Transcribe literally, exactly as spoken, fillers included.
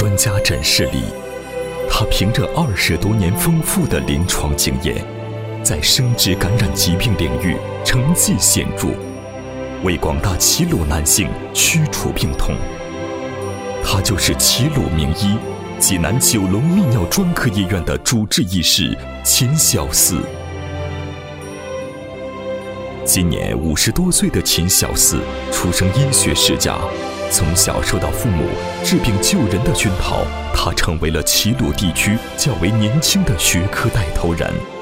专家诊室里，他凭着二十多年丰富的临床经验，在生殖感染疾病领域成绩显著，为广大齐鲁男性驱除病痛。他就是齐鲁名医、济南九龙泌尿专科医院的主治医师秦小四。今年五十多岁的秦小四，出生医学世家，从小受到父母治病救人的熏陶，他成为了齐鲁地区较为年轻的学科带头人。